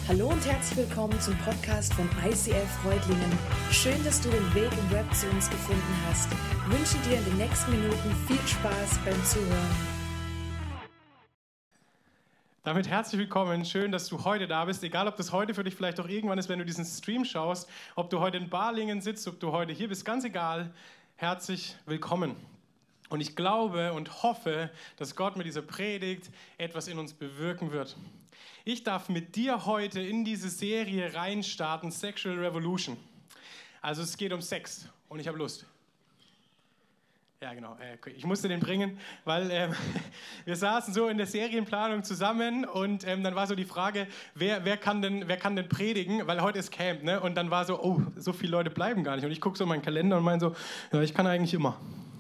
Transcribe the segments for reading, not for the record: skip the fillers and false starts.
Hallo und herzlich willkommen zum Podcast von ICF Reutlingen. Schön, dass du den Weg im Web zu uns gefunden hast. Ich wünsche dir in den nächsten Minuten viel Spaß beim Zuhören. Damit herzlich willkommen. Schön, dass du heute da bist. Egal, ob das heute für dich vielleicht auch irgendwann ist, wenn du diesen Stream schaust, ob du heute in Balingen sitzt, ob du heute hier bist, ganz egal. Herzlich willkommen. Und ich glaube und hoffe, dass Gott mit dieser Predigt etwas in uns bewirken wird. Ich darf mit dir heute in diese Serie reinstarten, Sexual Revolution. Also es geht um Sex und ich habe Lust. Ja, genau. Ich musste den bringen, weil wir saßen so in der Serienplanung zusammen und dann war so die Frage, wer kann denn predigen, weil heute ist Camp, ne? Und dann war so, oh, so viele Leute bleiben gar nicht. Und ich gucke so in meinen Kalender und meine so, ja, ich kann eigentlich immer.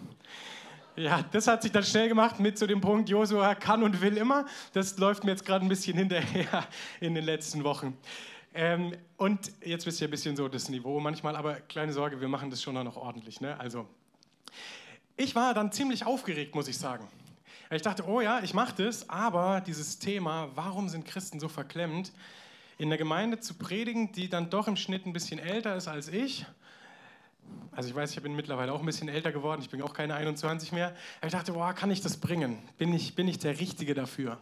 Ja, das hat sich dann schnell gemacht mit zu dem Punkt, Josua kann und will immer. Das läuft mir jetzt gerade ein bisschen hinterher in den letzten Wochen. Und jetzt wisst ihr ein bisschen so das Niveau manchmal, aber keine Sorge, wir machen das schon noch ordentlich, ne? Also, ich war dann ziemlich aufgeregt, muss ich sagen. Ich dachte, oh ja, ich mache das, aber dieses Thema, warum sind Christen so verklemmt, in der Gemeinde zu predigen, die dann doch im Schnitt ein bisschen älter ist als ich. Also ich weiß, ich bin mittlerweile auch ein bisschen älter geworden, ich bin auch keine 21 mehr. Aber ich dachte, boah, kann ich das bringen? Bin ich der Richtige dafür?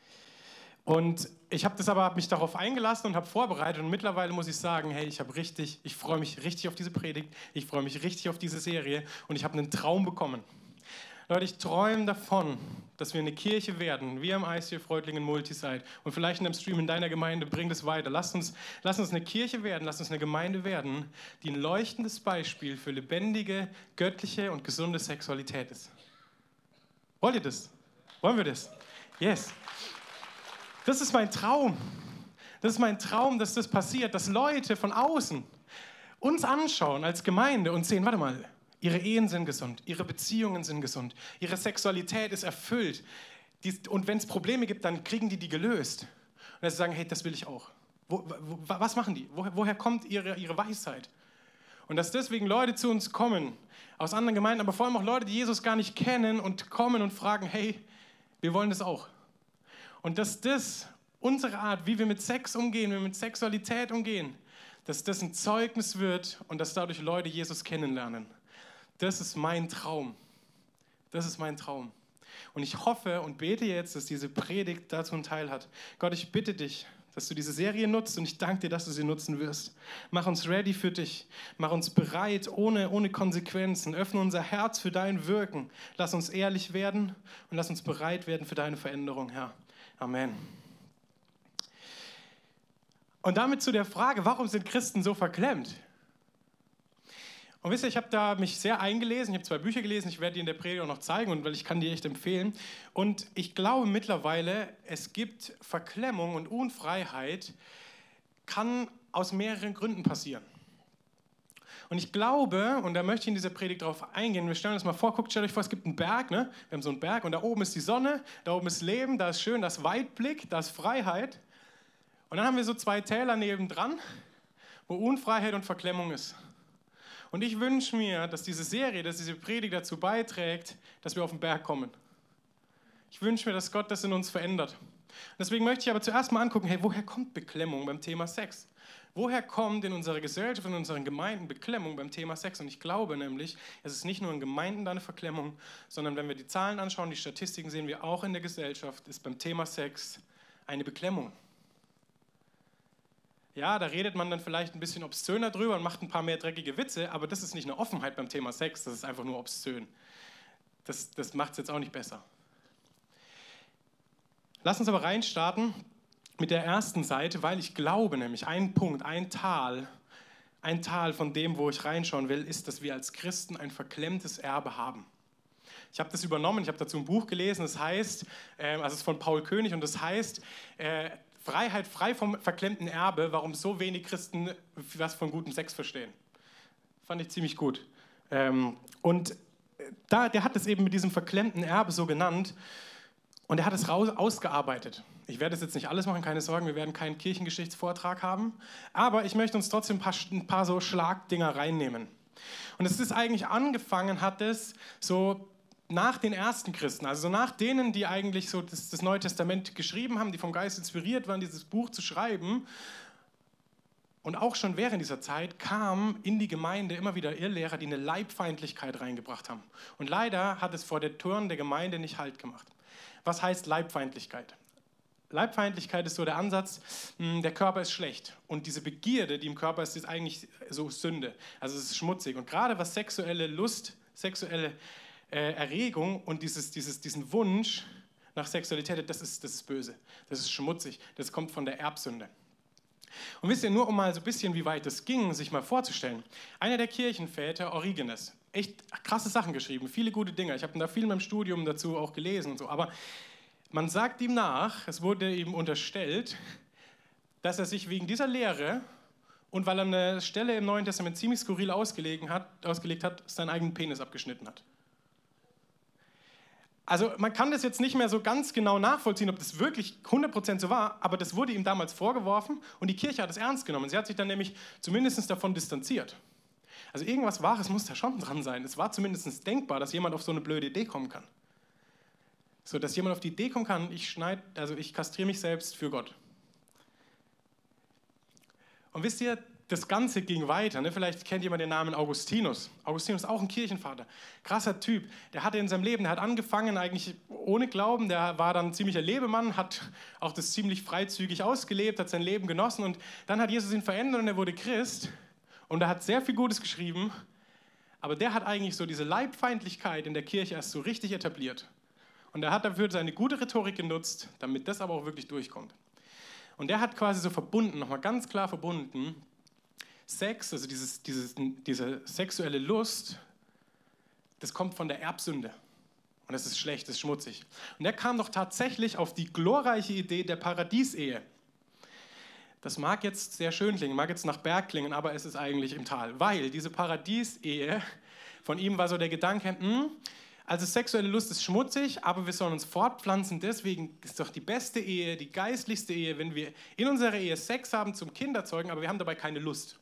Und ich habe mich darauf eingelassen und habe vorbereitet und mittlerweile muss ich sagen, hey, ich freue mich richtig auf diese Predigt, ich freue mich richtig auf diese Serie und ich habe einen Traum bekommen. Leute, ich träume davon, dass wir eine Kirche werden, wir im ICF Reutlingen Multisite und vielleicht in einem Stream in deiner Gemeinde, bring das weiter. Lass uns eine Kirche werden, lass uns eine Gemeinde werden, die ein leuchtendes Beispiel für lebendige, göttliche und gesunde Sexualität ist. Wollt ihr das? Wollen wir das? Yes. Das ist mein Traum. Das ist mein Traum, dass das passiert, dass Leute von außen uns anschauen als Gemeinde und sehen, warte mal, ihre Ehen sind gesund, ihre Beziehungen sind gesund, ihre Sexualität ist erfüllt. Und wenn es Probleme gibt, dann kriegen die gelöst. Und dann sagen, hey, das will ich auch. Was machen die? Woher kommt ihre Weisheit? Und dass deswegen Leute zu uns kommen, aus anderen Gemeinden, aber vor allem auch Leute, die Jesus gar nicht kennen und kommen und fragen, hey, wir wollen das auch. Und dass das unsere Art, wie wir mit Sex umgehen, wie wir mit Sexualität umgehen, dass das ein Zeugnis wird und dass dadurch Leute Jesus kennenlernen. Das ist mein Traum. Das ist mein Traum. Und ich hoffe und bete jetzt, dass diese Predigt dazu einen Teil hat. Gott, ich bitte dich, dass du diese Serie nutzt und ich danke dir, dass du sie nutzen wirst. Mach uns ready für dich. Mach uns bereit, ohne Konsequenzen. Öffne unser Herz für dein Wirken. Lass uns ehrlich werden und lass uns bereit werden für deine Veränderung, Herr. Amen. Und damit zu der Frage, warum sind Christen so verklemmt? Und wisst ihr, ich habe da mich sehr eingelesen, ich habe 2 Bücher gelesen, ich werde die in der Predigt auch noch zeigen, und weil ich kann die echt empfehlen. Und ich glaube mittlerweile, es gibt Verklemmung und Unfreiheit, kann aus mehreren Gründen passieren. Und ich glaube, und da möchte ich in dieser Predigt drauf eingehen, wir stellen uns mal vor, stellt euch vor, es gibt einen Berg, ne? Wir haben so einen Berg und da oben ist die Sonne, da oben ist Leben, da ist schön, da ist Weitblick, da ist Freiheit. Und dann haben wir so 2 Täler nebendran, wo Unfreiheit und Verklemmung ist. Und ich wünsche mir, dass diese Serie, dass diese Predigt dazu beiträgt, dass wir auf den Berg kommen. Ich wünsche mir, dass Gott das in uns verändert. Und deswegen möchte ich aber zuerst mal angucken, hey, woher kommt Beklemmung beim Thema Sex? Woher kommt in unserer Gesellschaft, in unseren Gemeinden Beklemmung beim Thema Sex? Und ich glaube nämlich, es ist nicht nur in Gemeinden da eine Verklemmung, sondern wenn wir die Zahlen anschauen, die Statistiken, sehen wir auch in der Gesellschaft, ist beim Thema Sex eine Beklemmung. Ja, da redet man dann vielleicht ein bisschen obszöner drüber und macht ein paar mehr dreckige Witze, aber das ist nicht eine Offenheit beim Thema Sex, das ist einfach nur obszön. Das macht es jetzt auch nicht besser. Lass uns aber reinstarten mit der ersten Seite, weil ich glaube nämlich, ein Punkt, ein Tal von dem, wo ich reinschauen will, ist, dass wir als Christen ein verklemmtes Erbe haben. Ich habe das übernommen, ich habe dazu ein Buch gelesen, das heißt, es ist von Paul König und das heißt, Freiheit frei vom verklemmten Erbe, warum so wenig Christen was von gutem Sex verstehen. Fand ich ziemlich gut. Und der hat es eben mit diesem verklemmten Erbe so genannt und er hat es ausgearbeitet. Ich werde es jetzt nicht alles machen, keine Sorgen, wir werden keinen Kirchengeschichtsvortrag haben, aber ich möchte uns trotzdem ein paar so Schlagdinger reinnehmen. Und es ist eigentlich angefangen, hat es so nach den ersten Christen, also so nach denen, die eigentlich so das Neue Testament geschrieben haben, die vom Geist inspiriert waren, dieses Buch zu schreiben. Und auch schon während dieser Zeit kamen in die Gemeinde immer wieder Irrlehrer, die eine Leibfeindlichkeit reingebracht haben. Und leider hat es vor den Toren der Gemeinde nicht Halt gemacht. Was heißt Leibfeindlichkeit? Leibfeindlichkeit ist so der Ansatz, der Körper ist schlecht. Und diese Begierde, die im Körper ist, ist eigentlich so Sünde. Also es ist schmutzig. Und gerade was sexuelle Lust, sexuelle Erregung und diesen Wunsch nach Sexualität, das ist böse. Das ist schmutzig. Das kommt von der Erbsünde. Und wisst ihr, nur um mal so ein bisschen, wie weit es ging, sich mal vorzustellen. Einer der Kirchenväter, Origenes, echt krasse Sachen geschrieben, viele gute Dinge. Ich habe da viel in meinem Studium dazu auch gelesen und so. Aber man sagt ihm nach, es wurde ihm unterstellt, dass er sich wegen dieser Lehre und weil er eine Stelle im Neuen Testament ziemlich skurril ausgelegt hat, seinen eigenen Penis abgeschnitten hat. Also man kann das jetzt nicht mehr so ganz genau nachvollziehen, ob das wirklich 100% so war, aber das wurde ihm damals vorgeworfen und die Kirche hat es ernst genommen. Sie hat sich dann nämlich zumindest davon distanziert. Also irgendwas Wahres muss da schon dran sein. Es war zumindest denkbar, dass jemand auf so eine blöde Idee kommen kann. So, dass jemand auf die Idee kommen kann, ich kastriere mich selbst für Gott. Und wisst ihr, das Ganze ging weiter. Ne? Vielleicht kennt jemand den Namen Augustinus. Augustinus ist auch ein Kirchenvater. Krasser Typ. Der hatte in seinem Leben, der hat angefangen eigentlich ohne Glauben, der war dann ein ziemlicher Lebemann, hat auch das ziemlich freizügig ausgelebt, hat sein Leben genossen und dann hat Jesus ihn verändert und er wurde Christ und er hat sehr viel Gutes geschrieben, aber der hat eigentlich so diese Leibfeindlichkeit in der Kirche erst so richtig etabliert. Und er hat dafür seine gute Rhetorik genutzt, damit das aber auch wirklich durchkommt. Und der hat quasi so verbunden, nochmal ganz klar verbunden, Sex, also diese sexuelle Lust, das kommt von der Erbsünde. Und das ist schlecht, das ist schmutzig. Und er kam doch tatsächlich auf die glorreiche Idee der Paradiesehe. Das mag jetzt sehr schön klingen, mag jetzt nach Berg klingen, aber es ist eigentlich im Tal. Weil diese Paradiesehe, von ihm war so der Gedanke, also sexuelle Lust ist schmutzig, aber wir sollen uns fortpflanzen. Deswegen ist doch die beste Ehe, die geistlichste Ehe, wenn wir in unserer Ehe Sex haben zum Kinderzeugen, aber wir haben dabei keine Lust.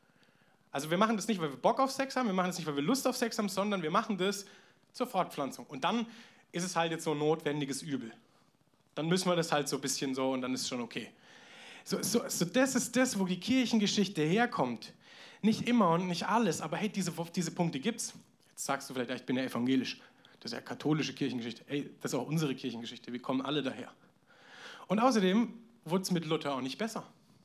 Also wir machen das nicht, weil wir Bock auf Sex haben, wir machen das nicht, weil wir Lust auf Sex haben, sondern wir machen das zur Fortpflanzung. Und dann ist es halt jetzt so ein notwendiges Übel. Dann müssen wir das halt so ein bisschen so und dann ist es schon okay. So, das ist das, wo die Kirchengeschichte herkommt. Nicht immer und nicht alles, aber hey, diese Punkte gibt's. Jetzt sagst du vielleicht, ich bin ja evangelisch. Das ist ja katholische Kirchengeschichte. Ey, das ist auch unsere Kirchengeschichte. Wir kommen alle daher. Und außerdem wurde es mit Luther auch nicht besser.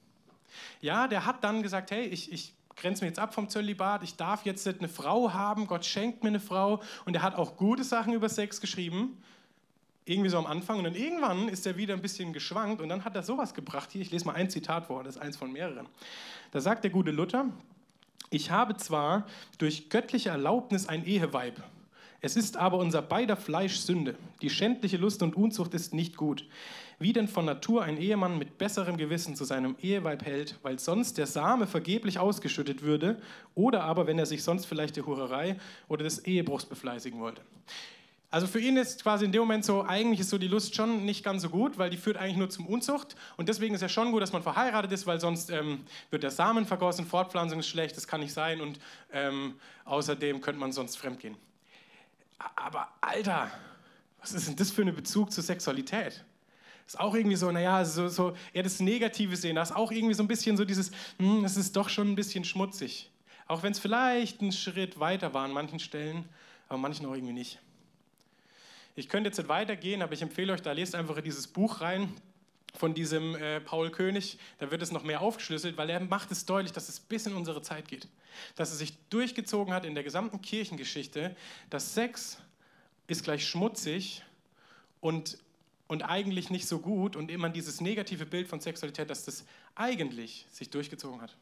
Ja, der hat dann gesagt, hey, ich grenze mich jetzt ab vom Zölibat, ich darf jetzt eine Frau haben, Gott schenkt mir eine Frau. Und er hat auch gute Sachen über Sex geschrieben, irgendwie so am Anfang. Und dann irgendwann ist er wieder ein bisschen geschwankt und dann hat er sowas gebracht. Hier, ich lese mal ein Zitat vor, das ist eins von mehreren. Da sagt der gute Luther, ich habe zwar durch göttliche Erlaubnis ein Eheweib, es ist aber unser beider Fleisch Sünde. Die schändliche Lust und Unzucht ist nicht gut. Wie denn von Natur ein Ehemann mit besserem Gewissen zu seinem Eheweib hält, weil sonst der Same vergeblich ausgeschüttet würde, oder aber wenn er sich sonst vielleicht der Hurerei oder des Ehebruchs befleißigen wollte. Also für ihn ist quasi in dem Moment so, eigentlich ist so die Lust schon nicht ganz so gut, weil die führt eigentlich nur zum Unzucht. Und deswegen ist ja schon gut, dass man verheiratet ist, weil sonst wird der Samen vergossen, Fortpflanzung ist schlecht, das kann nicht sein und außerdem könnte man sonst fremdgehen. Aber Alter, was ist denn das für ein Bezug zur Sexualität? Ist auch irgendwie so, naja, so eher das Negative sehen. Da ist auch irgendwie so ein bisschen so dieses, es ist doch schon ein bisschen schmutzig. Auch wenn es vielleicht einen Schritt weiter war an manchen Stellen, aber manchen auch irgendwie nicht. Ich könnte jetzt nicht weitergehen, aber ich empfehle euch, da lest einfach in dieses Buch rein von diesem Paul König. Da wird es noch mehr aufgeschlüsselt, weil er macht es deutlich, dass es bis in unsere Zeit geht. Dass es sich durchgezogen hat in der gesamten Kirchengeschichte, dass Sex ist gleich schmutzig und eigentlich nicht so gut und immer dieses negative Bild von Sexualität, dass das eigentlich sich durchgezogen hat.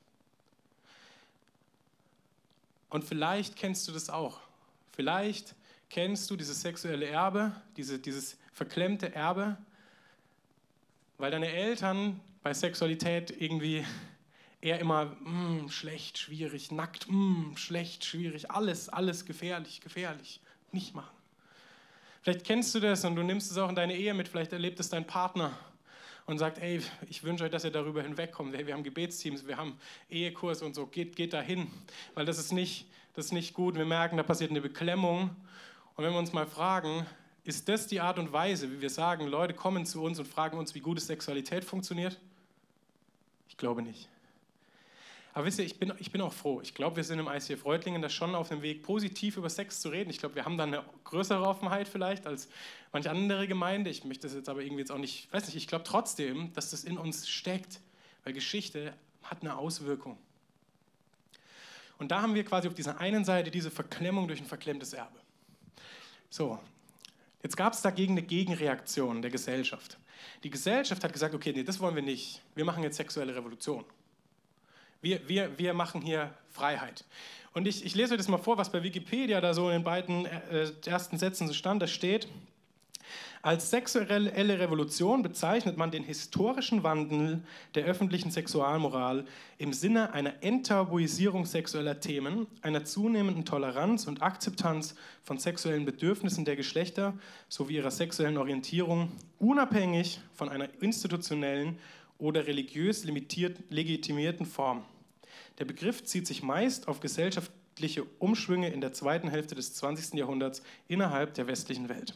Und vielleicht kennst du das auch. Vielleicht kennst du dieses sexuelle Erbe, dieses verklemmte Erbe, weil deine Eltern bei Sexualität irgendwie eher immer schlecht, schwierig, nackt, schlecht, schwierig, alles gefährlich, nicht machen. Vielleicht kennst du das und du nimmst es auch in deine Ehe mit, vielleicht erlebt es dein Partner und sagt, ey, ich wünsche euch, dass ihr darüber hinwegkommt. Hey, wir haben Gebetsteams, wir haben Ehekurs und so, geht da hin, weil das ist nicht gut. Wir merken, da passiert eine Beklemmung Und wenn wir uns mal fragen, ist das die Art und Weise, wie wir sagen, Leute kommen zu uns und fragen uns, wie gute Sexualität funktioniert? Ich glaube nicht. Aber wisst ihr, ich bin auch froh. Ich glaube, wir sind im ICF Reutlingen da schon auf dem Weg, positiv über Sex zu reden. Ich glaube, wir haben da eine größere Offenheit vielleicht als manche andere Gemeinde. Ich möchte das jetzt aber irgendwie jetzt auch nicht, weiß nicht, ich glaube trotzdem, dass das in uns steckt, weil Geschichte hat eine Auswirkung. Und da haben wir quasi auf dieser einen Seite diese Verklemmung durch ein verklemmtes Erbe. So, jetzt gab es dagegen eine Gegenreaktion der Gesellschaft. Die Gesellschaft hat gesagt, okay, nee, das wollen wir nicht. Wir machen jetzt sexuelle Revolution. Wir machen hier Freiheit. Und ich lese euch das mal vor, was bei Wikipedia da so in den beiden ersten Sätzen so stand. Da steht, als sexuelle Revolution bezeichnet man den historischen Wandel der öffentlichen Sexualmoral im Sinne einer Enttabuisierung sexueller Themen, einer zunehmenden Toleranz und Akzeptanz von sexuellen Bedürfnissen der Geschlechter sowie ihrer sexuellen Orientierung, unabhängig von einer institutionellen oder religiös legitimierten Form. Der Begriff zieht sich meist auf gesellschaftliche Umschwünge in der zweiten Hälfte des 20. Jahrhunderts innerhalb der westlichen Welt.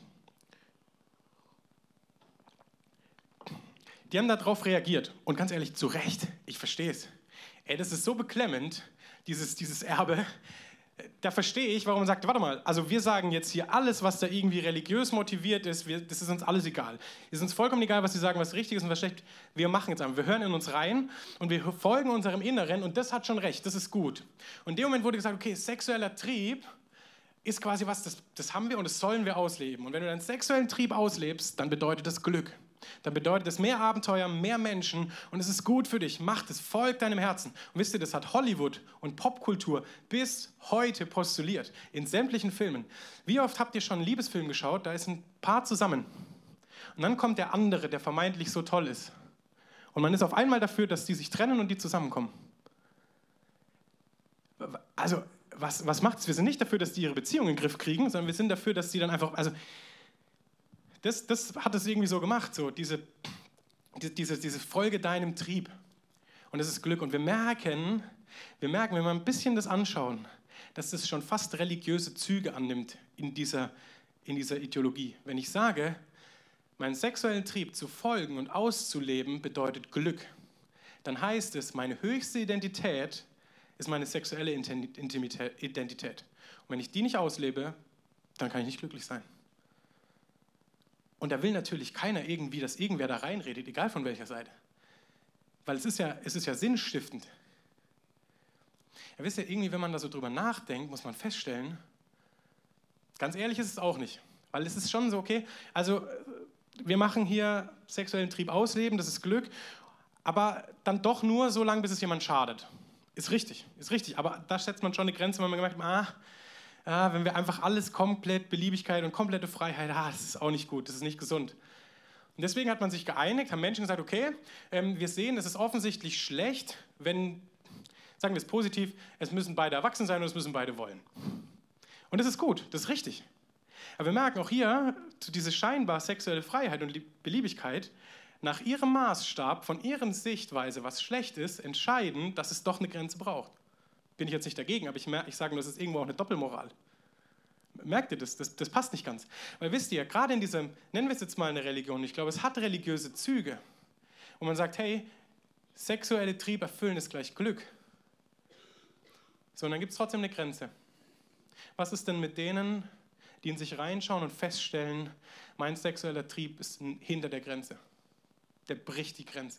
Die haben darauf reagiert und ganz ehrlich, zu Recht, ich verstehe es. Ey, das ist so beklemmend, dieses Erbe. Da verstehe ich, warum man sagt, warte mal, also wir sagen jetzt hier alles, was da irgendwie religiös motiviert ist, das ist uns alles egal. Es ist uns vollkommen egal, was sie sagen, was richtig ist und was schlecht. Wir machen jetzt einfach, wir hören in uns rein und wir folgen unserem Inneren und das hat schon recht, das ist gut. Und in dem Moment wurde gesagt, okay, sexueller Trieb ist quasi was, das haben wir und das sollen wir ausleben. Und wenn du deinen sexuellen Trieb auslebst, dann bedeutet das Glück. Dann bedeutet es mehr Abenteuer, mehr Menschen und es ist gut für dich. Mach es, folg deinem Herzen. Und wisst ihr, das hat Hollywood und Popkultur bis heute postuliert, in sämtlichen Filmen. Wie oft habt ihr schon einen Liebesfilm geschaut, da ist ein Paar zusammen und dann kommt der andere, der vermeintlich so toll ist. Und man ist auf einmal dafür, dass die sich trennen und die zusammenkommen. Also, was macht es? Wir sind nicht dafür, dass die ihre Beziehung in den Griff kriegen, sondern wir sind dafür, dass sie dann einfach... Das hat es irgendwie so gemacht, so diese Folge deinem Trieb. Und das ist Glück. Und wir merken, wenn wir ein bisschen das anschauen, dass das schon fast religiöse Züge annimmt in dieser Ideologie. Wenn ich sage, meinen sexuellen Trieb zu folgen und auszuleben bedeutet Glück, dann heißt es, meine höchste Identität ist meine sexuelle Identität. Und wenn ich die nicht auslebe, dann kann ich nicht glücklich sein. Und da will natürlich keiner irgendwie, dass irgendwer da reinredet, egal von welcher Seite. Weil es ist ja sinnstiftend. Ja, wisst ihr, irgendwie, wenn man da so drüber nachdenkt, muss man feststellen, ganz ehrlich ist es auch nicht. Weil es ist schon so, okay, also wir machen hier sexuellen Trieb ausleben, das ist Glück, aber dann doch nur so lange, bis es jemand schadet. Ist richtig. Aber da setzt man schon eine Grenze, wenn man gemerkt hat, wenn wir einfach alles komplett Beliebigkeit und komplette Freiheit, das ist auch nicht gut, das ist nicht gesund. Und deswegen hat man sich geeinigt, haben Menschen gesagt, okay, wir sehen, es ist offensichtlich schlecht, wenn, sagen wir es positiv, es müssen beide erwachsen sein und es müssen beide wollen. Und das ist gut, das ist richtig. Aber wir merken auch hier, diese scheinbar sexuelle Freiheit und Beliebigkeit, nach ihrem Maßstab, von ihren Sichtweise, was schlecht ist, entscheiden, dass es doch eine Grenze braucht. Bin ich jetzt nicht dagegen, aber ich sage nur, das ist irgendwo auch eine Doppelmoral. Merkt ihr das? Das passt nicht ganz. Weil wisst ihr, gerade in diesem, nennen wir es jetzt mal eine Religion, ich glaube, es hat religiöse Züge, wo man sagt, hey, sexuelle Trieb erfüllen ist gleich Glück. So, und dann gibt es trotzdem eine Grenze. Was ist denn mit denen, die in sich reinschauen und feststellen, mein sexueller Trieb ist hinter der Grenze? Der bricht die Grenze.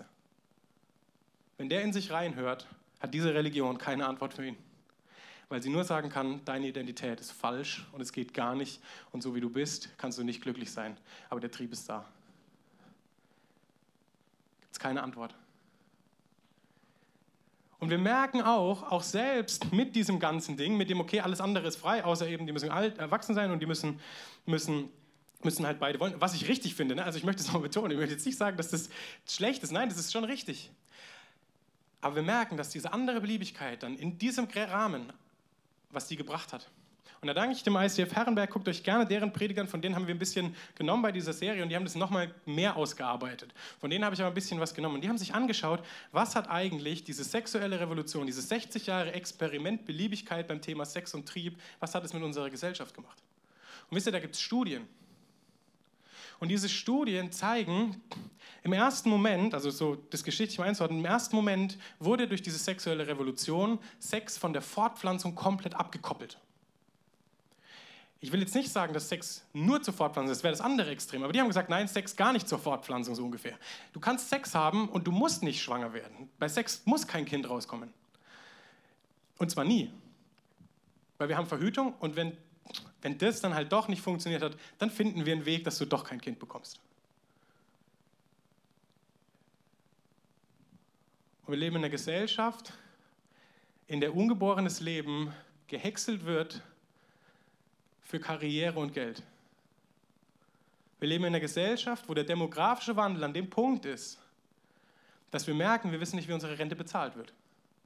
Wenn der in sich reinhört, hat diese Religion keine Antwort für ihn. Weil sie nur sagen kann, deine Identität ist falsch und es geht gar nicht und so wie du bist, kannst du nicht glücklich sein. Aber der Trieb ist da. Gibt es keine Antwort. Und wir merken auch selbst mit diesem ganzen Ding, mit dem, okay, alles andere ist frei, außer eben, die müssen erwachsen sein und die müssen halt beide wollen. Was ich richtig finde, ne? Also ich möchte es mal betonen, ich möchte jetzt nicht sagen, dass das schlecht ist. Nein, das ist schon richtig. Aber wir merken, dass diese andere Beliebigkeit dann in diesem Rahmen, was die gebracht hat. Und da danke ich dem ICF Herrenberg, guckt euch gerne deren Predigern, von denen haben wir ein bisschen genommen bei dieser Serie und die haben das nochmal mehr ausgearbeitet. Von denen habe ich aber ein bisschen was genommen. Und die haben sich angeschaut, was hat eigentlich diese sexuelle Revolution, diese 60 Jahre Experiment, Beliebigkeit beim Thema Sex und Trieb, was hat es mit unserer Gesellschaft gemacht? Und wisst ihr, da gibt es Studien. Und diese Studien zeigen, im ersten Moment, also so das geschichtlich mal einzuordnen, im ersten Moment wurde durch diese sexuelle Revolution Sex von der Fortpflanzung komplett abgekoppelt. Ich will jetzt nicht sagen, dass Sex nur zur Fortpflanzung ist, das wäre das andere Extrem. Aber die haben gesagt, nein, Sex gar nicht zur Fortpflanzung, so ungefähr. Du kannst Sex haben und du musst nicht schwanger werden. Bei Sex muss kein Kind rauskommen. Und zwar nie. Weil wir haben Verhütung und wenn das dann halt doch nicht funktioniert hat, dann finden wir einen Weg, dass du doch kein Kind bekommst. Und wir leben in einer Gesellschaft, in der ungeborenes Leben gehäckselt wird für Karriere und Geld. Wir leben in einer Gesellschaft, wo der demografische Wandel an dem Punkt ist, dass wir merken, wir wissen nicht, wie unsere Rente bezahlt wird.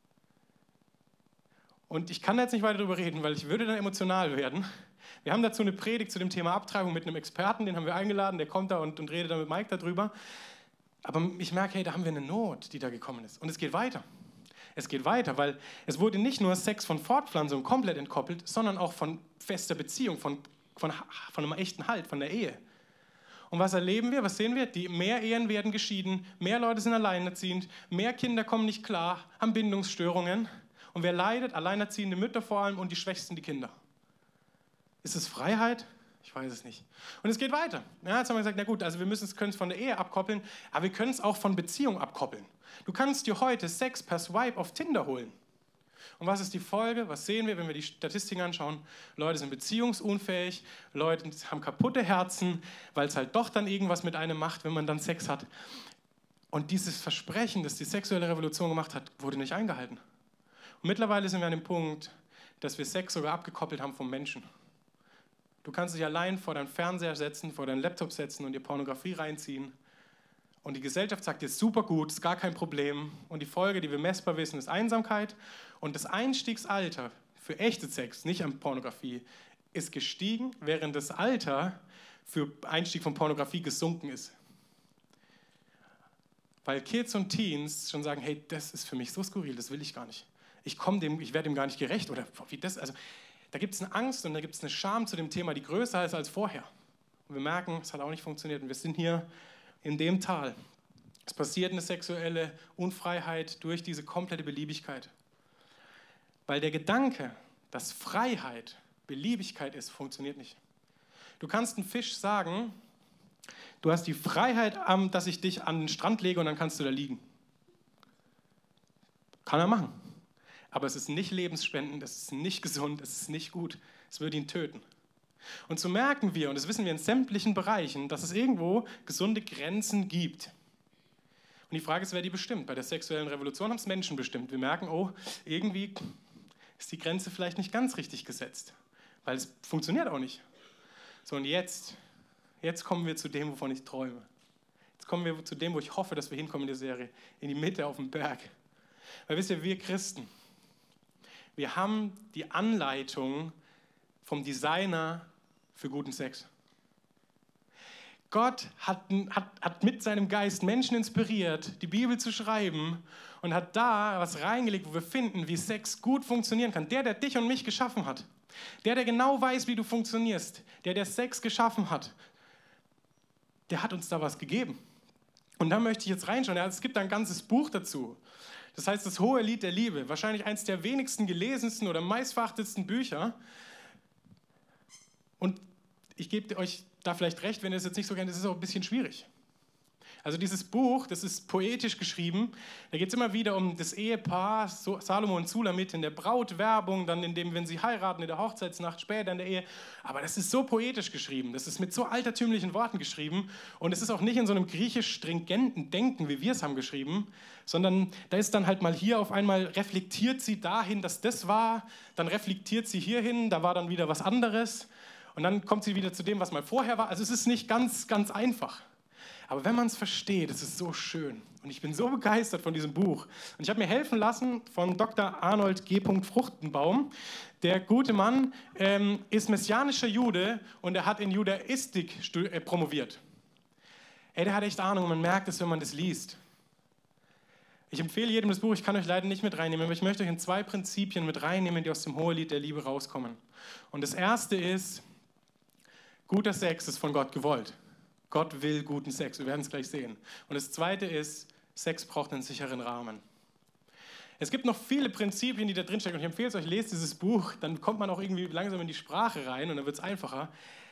Und ich kann da jetzt nicht weiter darüber reden, weil ich würde dann emotional werden. Wir haben dazu eine Predigt zu dem Thema Abtreibung mit einem Experten, den haben wir eingeladen, der kommt da und redet dann mit Mike darüber. Aber ich merke, hey, da haben wir eine Not, die da gekommen ist. Und es geht weiter. Es geht weiter, weil es wurde nicht nur Sex von Fortpflanzung komplett entkoppelt, sondern auch von fester Beziehung, von einem echten Halt, von der Ehe. Und was erleben wir? Was sehen wir? Die mehr Ehen werden geschieden, mehr Leute sind alleinerziehend, mehr Kinder kommen nicht klar, haben Bindungsstörungen. Und wer leidet? Alleinerziehende Mütter vor allem und die Schwächsten die Kinder. Ist es Freiheit? Ich weiß es nicht. Und es geht weiter. Ja, jetzt haben wir gesagt, na gut, also wir können es von der Ehe abkoppeln, aber wir können es auch von Beziehung abkoppeln. Du kannst dir heute Sex per Swipe auf Tinder holen. Und was ist die Folge? Was sehen wir, wenn wir die Statistiken anschauen? Leute sind beziehungsunfähig, Leute haben kaputte Herzen, weil es halt doch dann irgendwas mit einem macht, wenn man dann Sex hat. Und dieses Versprechen, das die sexuelle Revolution gemacht hat, wurde nicht eingehalten. Und mittlerweile sind wir an dem Punkt, dass wir Sex sogar abgekoppelt haben vom Menschen. Du kannst dich allein vor deinen Fernseher setzen, vor deinen Laptop setzen und dir Pornografie reinziehen. Und die Gesellschaft sagt dir, super gut, ist gar kein Problem. Und die Folge, die wir messbar wissen, ist Einsamkeit. Und das Einstiegsalter für echte Sex, nicht an Pornografie, ist gestiegen, während das Alter für Einstieg von Pornografie gesunken ist. Weil Kids und Teens schon sagen, hey, das ist für mich so skurril, das will ich gar nicht. Ich werde dem gar nicht gerecht. Oder wie das, also da gibt es eine Angst und da gibt es eine Scham zu dem Thema, die größer ist als vorher. Und wir merken, es hat auch nicht funktioniert. Und wir sind hier in dem Tal. Es passiert eine sexuelle Unfreiheit durch diese komplette Beliebigkeit. Weil der Gedanke, dass Freiheit Beliebigkeit ist, funktioniert nicht. Du kannst einem Fisch sagen, du hast die Freiheit, dass ich dich an den Strand lege und dann kannst du da liegen. Kann er machen. Aber es ist nicht lebensspendend, es ist nicht gesund, es ist nicht gut. Es würde ihn töten. Und so merken wir, und das wissen wir in sämtlichen Bereichen, dass es irgendwo gesunde Grenzen gibt. Und die Frage ist, wer die bestimmt. Bei der sexuellen Revolution haben es Menschen bestimmt. Wir merken, oh, irgendwie ist die Grenze vielleicht nicht ganz richtig gesetzt. Weil es funktioniert auch nicht. So, und jetzt kommen wir zu dem, wovon ich träume. Jetzt kommen wir zu dem, wo ich hoffe, dass wir hinkommen in der Serie. In die Mitte auf dem Berg. Weil wisst ihr, wir Christen, wir haben die Anleitung vom Designer für guten Sex. Gott hat mit seinem Geist Menschen inspiriert, die Bibel zu schreiben und hat da was reingelegt, wo wir finden, wie Sex gut funktionieren kann. Der dich und mich geschaffen hat, der genau weiß, wie du funktionierst, der Sex geschaffen hat, der hat uns da was gegeben. Und da möchte ich jetzt reinschauen. Es gibt ein ganzes Buch dazu. Das heißt, das hohe Lied der Liebe. Wahrscheinlich eines der wenigsten gelesensten oder meistverachtetsten Bücher. Und ich gebe euch da vielleicht recht, wenn ihr es jetzt nicht so kennt, das ist auch ein bisschen schwierig. Also dieses Buch, das ist poetisch geschrieben. Da geht es immer wieder um das Ehepaar Salomo und Sulamit in der Brautwerbung, dann in dem, wenn sie heiraten, in der Hochzeitsnacht, später in der Ehe. Aber das ist so poetisch geschrieben. Das ist mit so altertümlichen Worten geschrieben. Und es ist auch nicht in so einem griechisch stringenten Denken, wie wir es haben geschrieben, sondern da ist dann halt mal hier auf einmal, reflektiert sie dahin, dass das war. Dann reflektiert sie hierhin, da war dann wieder was anderes. Und dann kommt sie wieder zu dem, was mal vorher war. Also es ist nicht ganz, ganz einfach. Aber wenn man es versteht, es ist so schön. Und ich bin so begeistert von diesem Buch. Und ich habe mir helfen lassen von Dr. Arnold G. Fruchtenbaum. Der gute Mann ist messianischer Jude und er hat in Judaistik promoviert. Der hat echt Ahnung, man merkt es, wenn man das liest. Ich empfehle jedem das Buch, ich kann euch leider nicht mit reinnehmen, aber ich möchte euch in 2 Prinzipien mit reinnehmen, die aus dem Hohelied der Liebe rauskommen. Und das erste ist, guter Sex ist von Gott gewollt. Gott will guten Sex, wir werden es gleich sehen. Und das Zweite ist, Sex braucht einen sicheren Rahmen. Es gibt noch viele Prinzipien, die da drin stecken. Und ich empfehle es euch, lest dieses Buch, dann kommt man auch irgendwie langsam in die Sprache rein und dann wird es einfacher.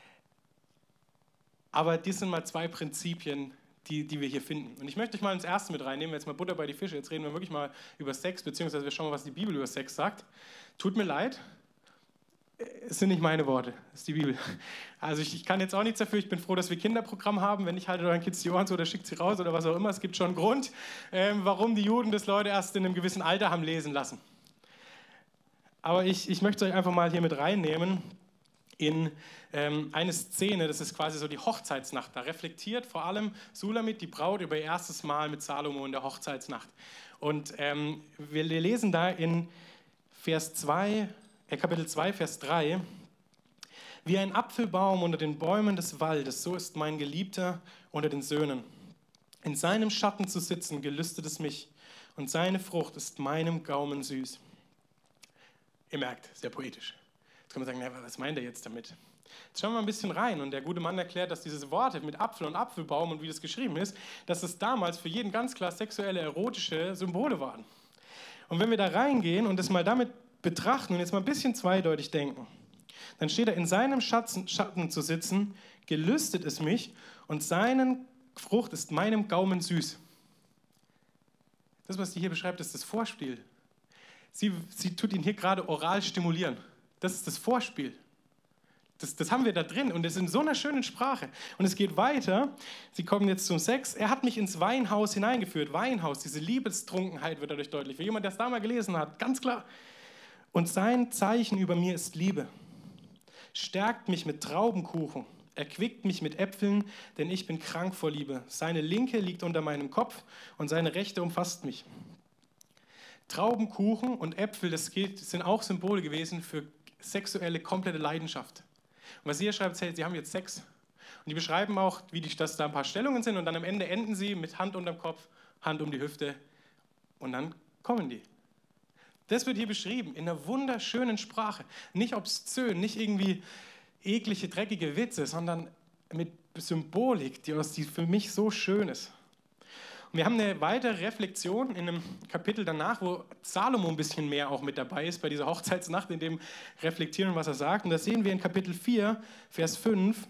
Aber dies sind mal 2 Prinzipien, die wir hier finden. Und ich möchte euch mal ins erste mit reinnehmen, jetzt mal Butter bei die Fische. Jetzt reden wir wirklich mal über Sex, beziehungsweise wir schauen mal, was die Bibel über Sex sagt. Tut mir leid, es sind nicht meine Worte, es ist die Bibel. Also ich kann jetzt auch nichts dafür, ich bin froh, dass wir Kinderprogramm haben. Wenn nicht, haltet euren Kids die Ohren zu oder schickt sie raus oder was auch immer. Es gibt schon einen Grund, warum die Juden das Leute erst in einem gewissen Alter haben lesen lassen. Aber ich möchte euch einfach mal hier mit reinnehmen in eine Szene, das ist quasi so die Hochzeitsnacht. Da reflektiert vor allem Sulamit, die Braut, über ihr erstes Mal mit Salomo in der Hochzeitsnacht. Und wir lesen da in Kapitel 2, Vers 3, wie ein Apfelbaum unter den Bäumen des Waldes, so ist mein Geliebter unter den Söhnen. In seinem Schatten zu sitzen, gelüstet es mich, und seine Frucht ist meinem Gaumen süß. Ihr merkt, sehr poetisch. Jetzt kann man sagen, na, was meint er jetzt damit? Jetzt schauen wir mal ein bisschen rein und der gute Mann erklärt, dass diese Worte mit Apfel und Apfelbaum und wie das geschrieben ist, dass es damals für jeden ganz klar sexuelle, erotische Symbole waren. Und wenn wir da reingehen und das mal damit betrachten und jetzt mal ein bisschen zweideutig denken, dann steht da, in seinem Schatten zu sitzen, gelüstet es mich und seine Frucht ist meinem Gaumen süß. Das, was sie hier beschreibt, ist das Vorspiel. Sie tut ihn hier gerade oral stimulieren. Das ist das Vorspiel. Das haben wir da drin und es ist in so einer schönen Sprache. Und es geht weiter, sie kommen jetzt zum Sex. Er hat mich ins Weinhaus hineingeführt. Weinhaus, diese Liebestrunkenheit wird dadurch deutlich. Für jemand, der es da mal gelesen hat, ganz klar. Und sein Zeichen über mir ist Liebe. Stärkt mich mit Traubenkuchen, erquickt mich mit Äpfeln, denn ich bin krank vor Liebe. Seine Linke liegt unter meinem Kopf und seine Rechte umfasst mich. Traubenkuchen und Äpfel, das sind auch Symbole gewesen für sexuelle, komplette Leidenschaft. Und was sie hier schreibt, sie haben jetzt Sex. Und die beschreiben auch, dass da ein paar Stellungen sind und dann am Ende enden sie mit Hand unterm Kopf, Hand um die Hüfte und dann kommen die. Das wird hier beschrieben in einer wunderschönen Sprache. Nicht obszön, nicht irgendwie eklige, dreckige Witze, sondern mit Symbolik, die für mich so schön ist. Und wir haben eine weitere Reflexion in einem Kapitel danach, wo Salomo ein bisschen mehr auch mit dabei ist, bei dieser Hochzeitsnacht, in dem Reflektieren, was er sagt. Und das sehen wir in Kapitel 4, Vers 5.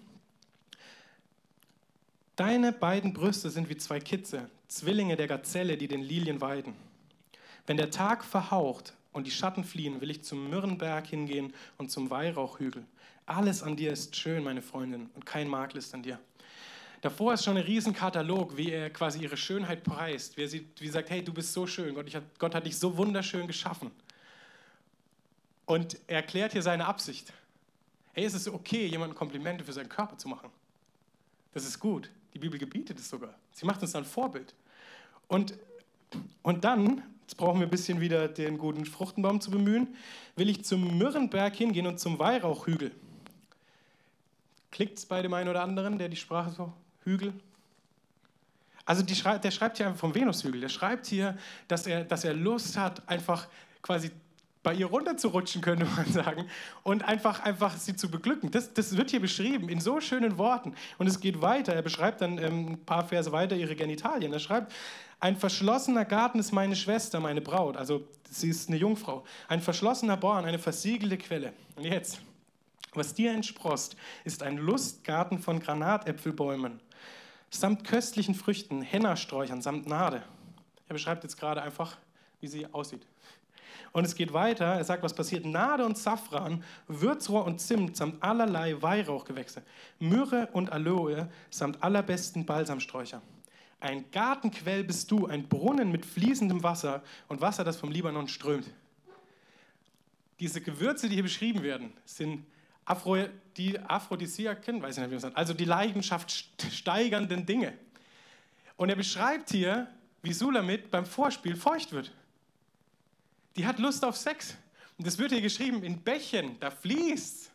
Deine beiden Brüste sind wie 2 Kitze, Zwillinge der Gazelle, die den Lilien weiden. Wenn der Tag verhaucht und die Schatten fliehen, will ich zum Myrrenberg hingehen und zum Weihrauchhügel. Alles an dir ist schön, meine Freundin, und kein Makel ist an dir. Davor ist schon ein Riesenkatalog, wie er quasi ihre Schönheit preist, wie er sagt, hey, du bist so schön, Gott hat dich so wunderschön geschaffen. Und er erklärt hier seine Absicht. Hey, es ist okay, jemandem Komplimente für seinen Körper zu machen. Das ist gut. Die Bibel gebietet es sogar. Sie macht uns dann ein Vorbild. Und dann, jetzt brauchen wir ein bisschen wieder den guten Fruchtenbaum zu bemühen, will ich zum Myrrenberg hingehen und zum Weihrauchhügel. Klickt es bei dem einen oder anderen, der die Sprache so, Hügel? Also der schreibt hier einfach vom Venushügel. Der schreibt hier, dass er Lust hat, einfach quasi bei ihr runterzurutschen, könnte man sagen, und einfach sie zu beglücken. Das wird hier beschrieben in so schönen Worten. Und es geht weiter. Er beschreibt dann ein paar Verse weiter ihre Genitalien. Er schreibt, ein verschlossener Garten ist meine Schwester, meine Braut. Also sie ist eine Jungfrau. Ein verschlossener Born, eine versiegelte Quelle. Und jetzt, was dir entsproßt, ist ein Lustgarten von Granatäpfelbäumen, samt köstlichen Früchten, Hennasträuchern, samt Nade. Er beschreibt jetzt gerade einfach, wie sie aussieht. Und es geht weiter, er sagt, was passiert? Nade und Safran, Würzrohr und Zimt samt allerlei Weihrauchgewächse, Myrrhe und Aloe samt allerbesten Balsamsträucher. Ein Gartenquell bist du, ein Brunnen mit fließendem Wasser und Wasser, das vom Libanon strömt. Diese Gewürze, die hier beschrieben werden, sind die Aphrodisiaken, weiß ich nicht, wie man sagt, also die Leidenschaft steigernden Dinge. Und er beschreibt hier, wie Sulamit beim Vorspiel feucht wird. Die hat Lust auf Sex. Und das wird hier geschrieben in Bächen, da fließt.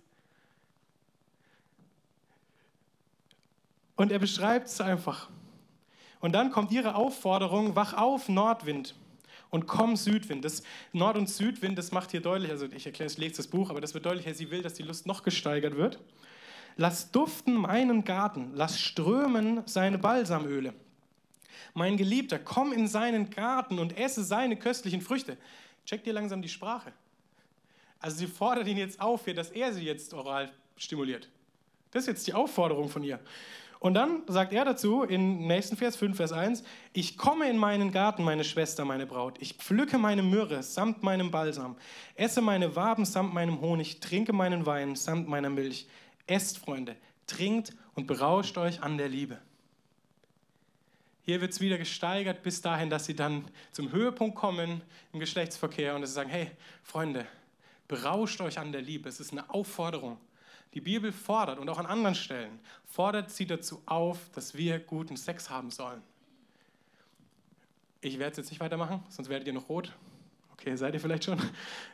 Und er beschreibt es einfach. Und dann kommt ihre Aufforderung, wach auf, Nordwind, und komm, Südwind. Das Nord- und Südwind, das macht hier deutlich, also ich lese das Buch, aber das wird deutlich, sie will, dass die Lust noch gesteigert wird. lass duften meinen Garten, lass strömen seine Balsamöle. Mein Geliebter, komm in seinen Garten und esse seine köstlichen Früchte. Checkt ihr langsam die Sprache? Also sie fordert ihn jetzt auf, dass er sie jetzt oral stimuliert. Das ist jetzt die Aufforderung von ihr. Und dann sagt er dazu im nächsten Vers, 5 Vers 1, ich komme in meinen Garten, meine Schwester, meine Braut. Ich pflücke meine Myrrhe samt meinem Balsam, esse meine Waben samt meinem Honig, trinke meinen Wein samt meiner Milch. Esst, Freunde, trinkt und berauscht euch an der Liebe. Hier wird es wieder gesteigert bis dahin, dass sie dann zum Höhepunkt kommen im Geschlechtsverkehr und dass sie sagen, hey, Freunde, berauscht euch an der Liebe. Es ist eine Aufforderung. Die Bibel fordert, und auch an anderen Stellen, fordert sie dazu auf, dass wir guten Sex haben sollen. Ich werde es jetzt nicht weitermachen, sonst werdet ihr noch rot. Okay, seid ihr vielleicht schon.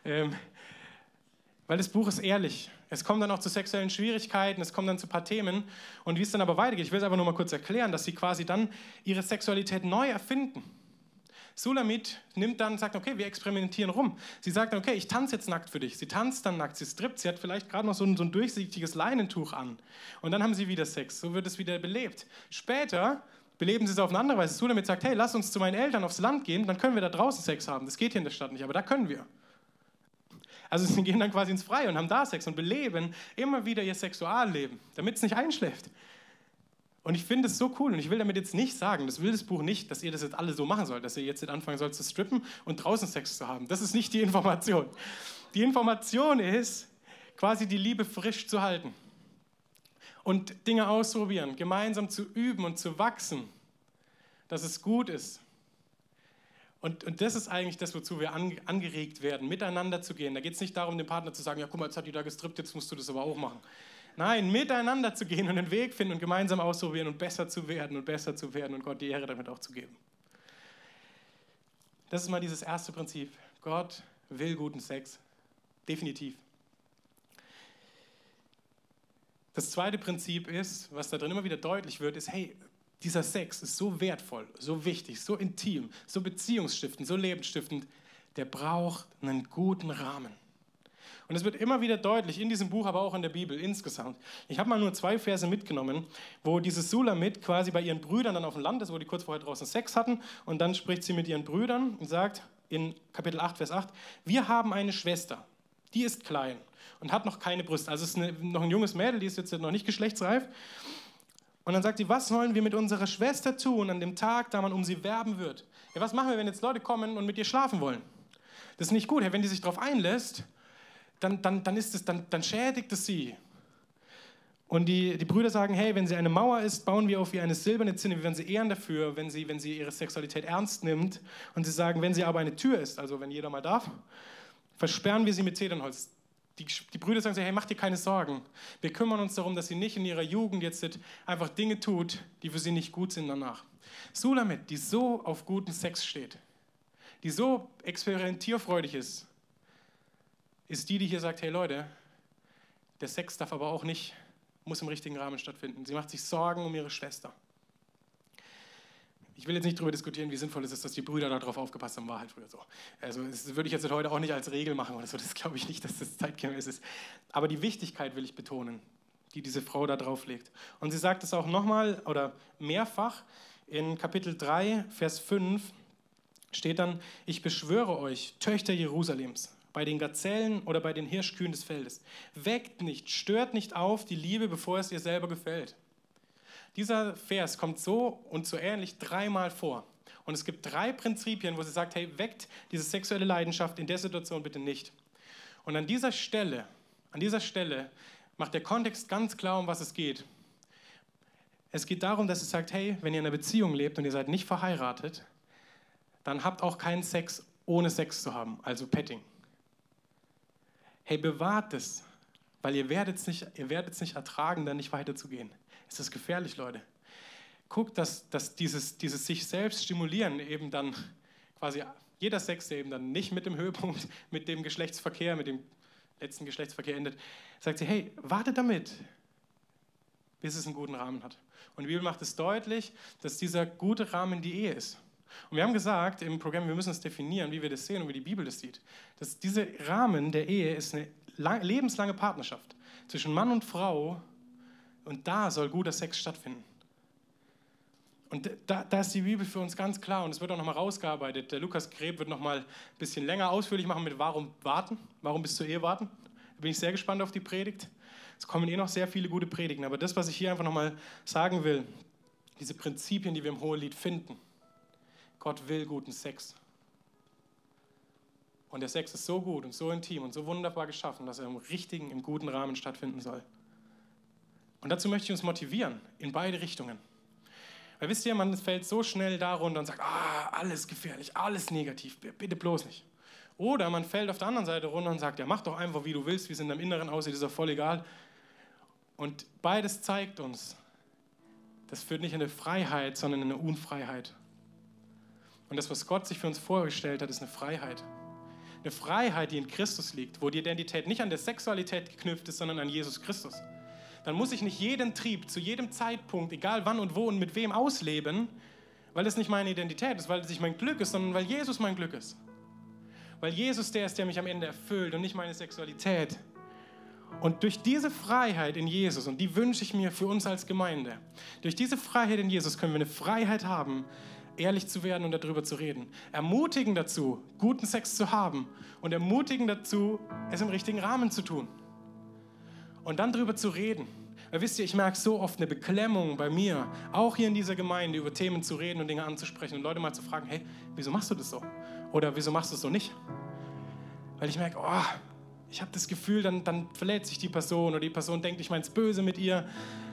Weil das Buch ist ehrlich. Es kommt dann auch zu sexuellen Schwierigkeiten, es kommt dann zu ein paar Themen. Und wie es dann aber weitergeht, ich will es aber nur mal kurz erklären, dass sie quasi dann ihre Sexualität neu erfinden. Sulamit nimmt dann und sagt, okay, wir experimentieren rum. Sie sagt dann, okay, ich tanze jetzt nackt für dich. Sie tanzt dann nackt, sie strippt, sie hat vielleicht gerade noch so ein durchsichtiges Leinentuch an. Und dann haben sie wieder Sex, so wird es wieder belebt. Später beleben sie es auf eine andere Weise. Sulamit sagt, hey, lass uns zu meinen Eltern aufs Land gehen, dann können wir da draußen Sex haben. Das geht hier in der Stadt nicht, aber da können wir. Also sie gehen dann quasi ins Freie und haben da Sex und beleben immer wieder ihr Sexualleben, damit es nicht einschläft. Und ich finde es so cool und ich will damit jetzt nicht sagen, das will das Buch nicht, dass ihr das jetzt alle so machen sollt, dass ihr jetzt anfangen sollt zu strippen und draußen Sex zu haben. Das ist nicht die Information. Die Information ist, quasi die Liebe frisch zu halten und Dinge auszuprobieren, gemeinsam zu üben und zu wachsen, dass es gut ist. Und das ist eigentlich das, wozu wir angeregt werden, miteinander zu gehen. Da geht es nicht darum, dem Partner zu sagen, ja guck mal, jetzt hat die da gestrippt, jetzt musst du das aber auch machen. Nein, miteinander zu gehen und einen Weg finden und gemeinsam ausprobieren und besser zu werden und Gott die Ehre damit auch zu geben. Das ist mal dieses erste Prinzip. Gott will guten Sex. Definitiv. Das zweite Prinzip ist, was da drin immer wieder deutlich wird, ist, hey, dieser Sex ist so wertvoll, so wichtig, so intim, so beziehungsstiftend, so lebensstiftend, der braucht einen guten Rahmen. Und es wird immer wieder deutlich, in diesem Buch, aber auch in der Bibel insgesamt. Ich habe mal nur 2 Verse mitgenommen, wo diese Sulamit quasi bei ihren Brüdern dann auf dem Land ist, wo die kurz vorher draußen Sex hatten. Und dann spricht sie mit ihren Brüdern und sagt in Kapitel 8, Vers 8, wir haben eine Schwester, die ist klein und hat noch keine Brüste. Also es ist noch ein junges Mädel, die ist jetzt noch nicht geschlechtsreif. Und dann sagt sie, was sollen wir mit unserer Schwester tun an dem Tag, da man um sie werben wird? Ja, was machen wir, wenn jetzt Leute kommen und mit ihr schlafen wollen? Das ist nicht gut. Wenn die sich darauf einlässt, dann schädigt es sie. Und die Brüder sagen, hey, wenn sie eine Mauer ist, bauen wir auf ihr eine silberne Zinne, wir werden sie ehren dafür, wenn sie ihre Sexualität ernst nimmt. Und sie sagen, wenn sie aber eine Tür ist, also wenn jeder mal darf, versperren wir sie mit Zedernholz. Die Brüder sagen, hey, mach dir keine Sorgen. Wir kümmern uns darum, dass sie nicht in ihrer Jugend jetzt einfach Dinge tut, die für sie nicht gut sind danach. Sulamit, die so auf guten Sex steht, die so experimentierfreudig ist die hier sagt, hey Leute, der Sex darf aber auch nicht, muss im richtigen Rahmen stattfinden. Sie macht sich Sorgen um ihre Schwester. Ich will jetzt nicht darüber diskutieren, wie sinnvoll es ist, dass die Brüder darauf aufgepasst haben, war halt früher so. Also das würde ich jetzt heute auch nicht als Regel machen oder so, das glaube ich nicht, dass das zeitgemäß ist. Aber die Wichtigkeit will ich betonen, die diese Frau da drauf legt. Und sie sagt es auch nochmal oder mehrfach in Kapitel 3, Vers 5 steht dann, ich beschwöre euch, Töchter Jerusalems, bei den Gazellen oder bei den Hirschkühen des Feldes. Weckt nicht, stört nicht auf die Liebe, bevor es ihr selber gefällt. Dieser Vers kommt so und so ähnlich 3-mal vor. Und es gibt 3 Prinzipien, wo sie sagt, hey, weckt diese sexuelle Leidenschaft in der Situation bitte nicht. Und an dieser Stelle macht der Kontext ganz klar, um was es geht. Es geht darum, dass sie sagt, hey, wenn ihr in einer Beziehung lebt und ihr seid nicht verheiratet, dann habt auch keinen Sex, ohne Sex zu haben, also Petting. Hey, bewahrt es, weil ihr werdet es nicht ertragen, dann nicht weiterzugehen. Es ist gefährlich, Leute. Guckt, dass dieses sich selbst stimulieren eben dann quasi jeder Sex, der eben dann nicht mit dem Höhepunkt, mit dem Geschlechtsverkehr, mit dem letzten Geschlechtsverkehr endet, sagt sie, hey, wartet damit, bis es einen guten Rahmen hat. Und die Bibel macht es deutlich, dass dieser gute Rahmen die Ehe ist. Und wir haben gesagt im Programm, wir müssen es definieren, wie wir das sehen und wie die Bibel das sieht. Dass dieser Rahmen der Ehe ist eine lebenslange Partnerschaft zwischen Mann und Frau, Und da soll guter Sex stattfinden. Und da ist die Bibel für uns ganz klar und es wird auch nochmal rausgearbeitet. Der Lukas Greb wird nochmal ein bisschen länger ausführlich machen mit warum warten, warum bis zur Ehe warten. Da bin ich sehr gespannt auf die Predigt. Es kommen noch sehr viele gute Predigten, aber das, was ich hier einfach nochmal sagen will, diese Prinzipien, die wir im Hohelied finden. Gott will guten Sex. Und der Sex ist so gut und so intim und so wunderbar geschaffen, dass er im richtigen, im guten Rahmen stattfinden soll. Und dazu möchte ich uns motivieren, in beide Richtungen. Weil wisst ihr, man fällt so schnell da runter und sagt, alles gefährlich, alles negativ, bitte bloß nicht. Oder man fällt auf der anderen Seite runter und sagt, ja, mach doch einfach, wie du willst, wie es in deinem Inneren aussieht, ist doch voll egal. Und beides zeigt uns, das führt nicht in eine Freiheit, sondern in eine Unfreiheit. Und das, was Gott sich für uns vorgestellt hat, ist eine Freiheit. Eine Freiheit, die in Christus liegt, wo die Identität nicht an der Sexualität geknüpft ist, sondern an Jesus Christus. Dann muss ich nicht jeden Trieb zu jedem Zeitpunkt, egal wann und wo und mit wem ausleben, weil das nicht meine Identität ist, weil es nicht mein Glück ist, sondern weil Jesus mein Glück ist. Weil Jesus der ist, der mich am Ende erfüllt und nicht meine Sexualität. Und durch diese Freiheit in Jesus, und die wünsche ich mir für uns als Gemeinde, durch diese Freiheit in Jesus können wir eine Freiheit haben, ehrlich zu werden und darüber zu reden. Ermutigen dazu, guten Sex zu haben und ermutigen dazu, es im richtigen Rahmen zu tun. Und dann darüber zu reden. Weil wisst ihr, ich merke so oft eine Beklemmung bei mir, auch hier in dieser Gemeinde, über Themen zu reden und Dinge anzusprechen und Leute mal zu fragen, hey, wieso machst du das so? Oder wieso machst du es so nicht? Weil ich merke, ich habe das Gefühl, dann verletzt sich die Person oder die Person denkt, ich meine es böse mit ihr.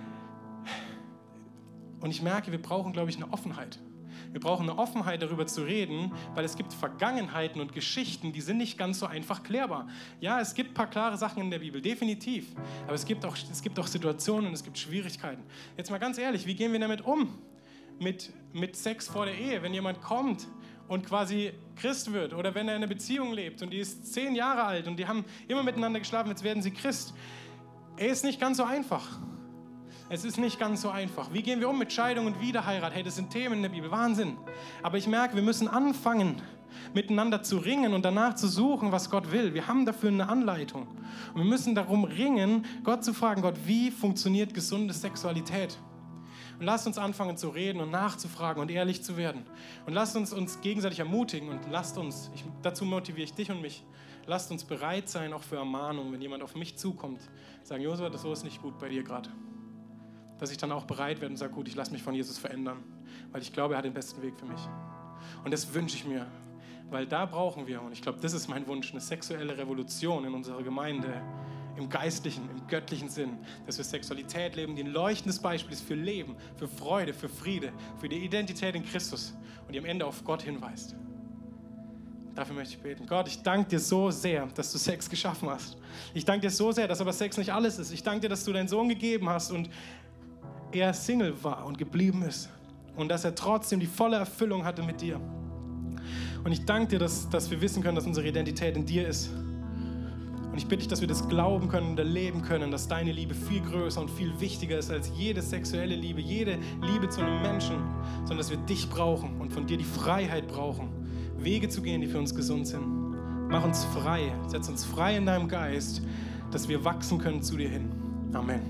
Und ich merke, wir brauchen, glaube ich, eine Offenheit. Wir brauchen eine Offenheit, darüber zu reden, weil es gibt Vergangenheiten und Geschichten, die sind nicht ganz so einfach klärbar. Ja, es gibt ein paar klare Sachen in der Bibel, definitiv. Aber es gibt auch Situationen und es gibt Schwierigkeiten. Jetzt mal ganz ehrlich, wie gehen wir damit um? Mit Sex vor der Ehe, wenn jemand kommt und quasi Christ wird oder wenn er in einer Beziehung lebt und die ist 10 Jahre alt und die haben immer miteinander geschlafen, jetzt werden sie Christ. Ist nicht ganz so einfach. Es ist nicht ganz so einfach. Wie gehen wir um mit Scheidung und Wiederheirat? Hey, das sind Themen in der Bibel, Wahnsinn. Aber ich merke, wir müssen anfangen, miteinander zu ringen und danach zu suchen, was Gott will. Wir haben dafür eine Anleitung. Und wir müssen darum ringen, Gott zu fragen, Gott, wie funktioniert gesunde Sexualität? Und lasst uns anfangen zu reden und nachzufragen und ehrlich zu werden. Und lasst uns gegenseitig ermutigen und dazu motiviere ich dich und mich, lasst uns bereit sein, auch für Ermahnung, wenn jemand auf mich zukommt, sagen, Josua, das so ist nicht gut bei dir gerade. Dass ich dann auch bereit werde und sage, gut, ich lasse mich von Jesus verändern, weil ich glaube, er hat den besten Weg für mich. Und das wünsche ich mir, weil da brauchen wir, und ich glaube, das ist mein Wunsch, eine sexuelle Revolution in unserer Gemeinde, im geistlichen, im göttlichen Sinn, dass wir Sexualität leben, die ein leuchtendes Beispiel ist für Leben, für Freude, für Friede, für die Identität in Christus und die am Ende auf Gott hinweist. Dafür möchte ich beten. Gott, ich danke dir so sehr, dass du Sex geschaffen hast. Ich danke dir so sehr, dass aber Sex nicht alles ist. Ich danke dir, dass du deinen Sohn gegeben hast und er Single war und geblieben ist und dass er trotzdem die volle Erfüllung hatte mit dir. Und ich danke dir, dass wir wissen können, dass unsere Identität in dir ist. Und ich bitte dich, dass wir das glauben können und erleben können, dass deine Liebe viel größer und viel wichtiger ist als jede sexuelle Liebe, jede Liebe zu einem Menschen, sondern dass wir dich brauchen und von dir die Freiheit brauchen, Wege zu gehen, die für uns gesund sind. Mach uns frei, setz uns frei in deinem Geist, dass wir wachsen können zu dir hin. Amen.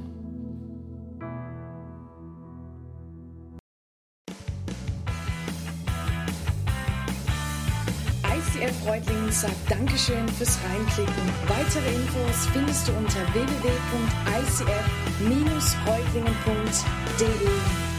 ICF Reutlingen sagt Dankeschön fürs Reinklicken. Weitere Infos findest du unter www.icf-reutlingen.de.